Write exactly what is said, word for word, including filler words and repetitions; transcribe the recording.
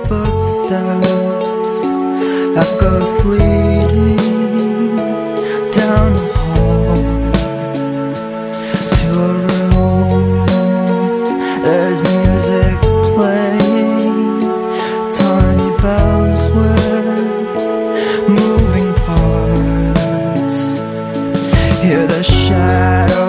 footsteps, echoes leading down a hall to a room. There's music playing, tiny bells with moving parts. Hear the shadow